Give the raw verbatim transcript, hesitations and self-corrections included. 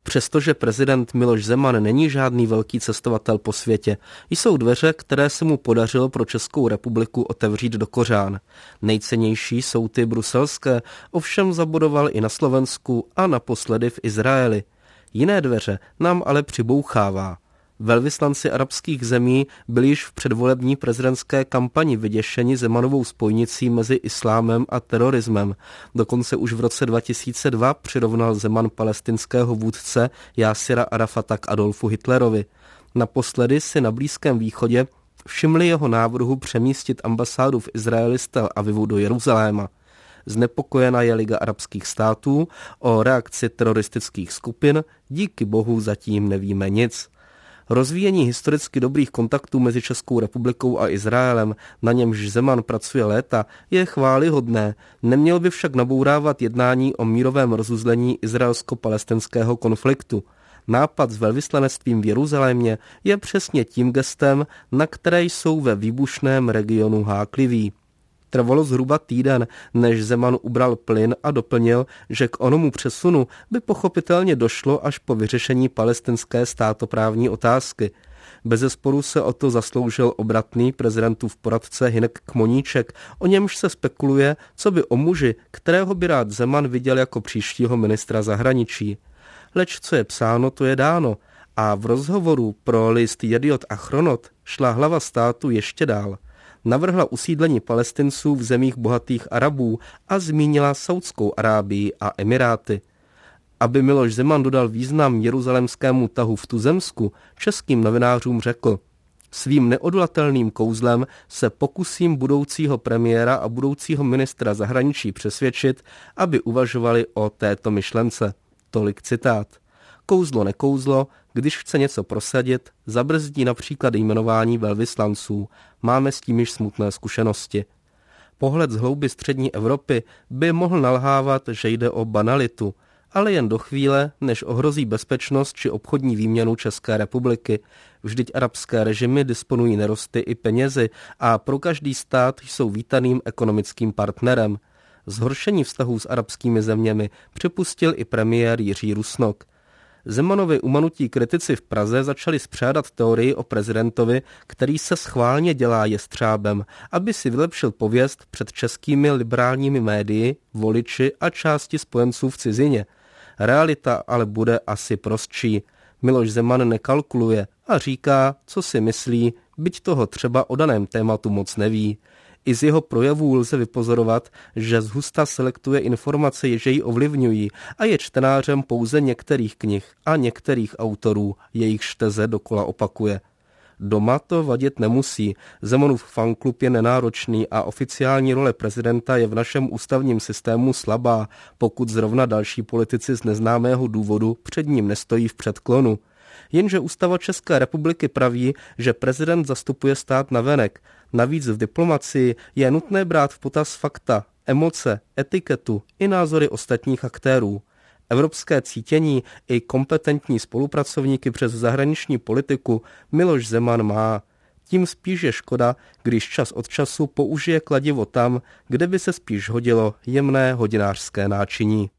Přestože prezident Miloš Zeman není žádný velký cestovatel po světě, jsou dveře, které se mu podařilo pro Českou republiku otevřít do kořán. Nejcennější jsou ty bruselské, ovšem zabodoval i na Slovensku a naposledy v Izraeli. Jiné dveře nám ale přibouchává. Velvyslanci arabských zemí byli již v předvolební prezidentské kampani vyděšeni Zemanovou spojnicí mezi islámem a terorismem. Dokonce už v roce dva tisíce dva přirovnal Zeman palestinského vůdce Jásira Arafata k Adolfu Hitlerovi. Naposledy si na Blízkém východě všimli jeho návrhu přemístit ambasádu v Izraeli z Tel Avivu do Jeruzaléma. Znepokojena je Liga arabských států, o reakci teroristických skupin díky bohu zatím nevíme nic. Rozvíjení historicky dobrých kontaktů mezi Českou republikou a Izraelem, na němž Zeman pracuje léta, je chvályhodné, neměl by však nabourávat jednání o mírovém rozuzlení izraelsko-palestinského konfliktu. Nápad s velvyslanectvím v Jeruzalémě je přesně tím gestem, na které jsou ve výbušném regionu hákliví. Trvalo zhruba týden, než Zeman ubral plyn a doplnil, že k onomu přesunu by pochopitelně došlo až po vyřešení palestinské státoprávní otázky. Bezesporu se o to zasloužil obratný prezidentův poradce Hynek Kmoníček, o němž se spekuluje, co by o muži, kterého by rád Zeman viděl jako příštího ministra zahraničí. Leč co je psáno, to je dáno. A v rozhovoru pro list Jediot a Chronot šla hlava státu ještě dál. Navrhla usídlení Palestinců v zemích bohatých Arabů a zmínila Saudskou Arábii a Emiráty. Aby Miloš Zeman dodal význam jeruzalémskému tahu v tuzemsku, českým novinářům řekl: svým neodolatelným kouzlem se pokusím budoucího premiéra a budoucího ministra zahraničí přesvědčit, aby uvažovali o této myšlence. Tolik citát. Kouzlo nekouzlo, když chce něco prosadit, zabrzdí například jmenování velvyslanců. Máme s tím již smutné zkušenosti. Pohled z hlouby střední Evropy by mohl nalhávat, že jde o banalitu, ale jen do chvíle, než ohrozí bezpečnost či obchodní výměnu České republiky. Vždyť arabské režimy disponují nerosty i penězi a pro každý stát jsou vítaným ekonomickým partnerem. Zhoršení vztahů s arabskými zeměmi připustil i premiér Jiří Rusnok. Zemanovi umanutí kritici v Praze začali spřádat teorii o prezidentovi, který se schválně dělá jestřábem, aby si vylepšil pověst před českými liberálními médii, voliči a části spojenců v cizině. Realita ale bude asi prostší. Miloš Zeman nekalkuluje a říká, co si myslí, byť toho třeba o daném tématu moc neví. I z jeho projevů lze vypozorovat, že zhusta selektuje informace, jež jej ovlivňují a je čtenářem pouze některých knih a některých autorů, jejichž teze dokola opakuje. Doma to vadit nemusí, Zemanův fanklub je nenáročný a oficiální role prezidenta je v našem ústavním systému slabá, pokud zrovna další politici z neznámého důvodu před ním nestojí v předklonu. Jenže ústava České republiky praví, že prezident zastupuje stát navenek. Navíc v diplomacii je nutné brát v potaz fakta, emoce, etiketu i názory ostatních aktérů. Evropské cítění i kompetentní spolupracovníky přes zahraniční politiku Miloš Zeman má. Tím spíš je škoda, když čas od času použije kladivo tam, kde by se spíš hodilo jemné hodinářské náčiní.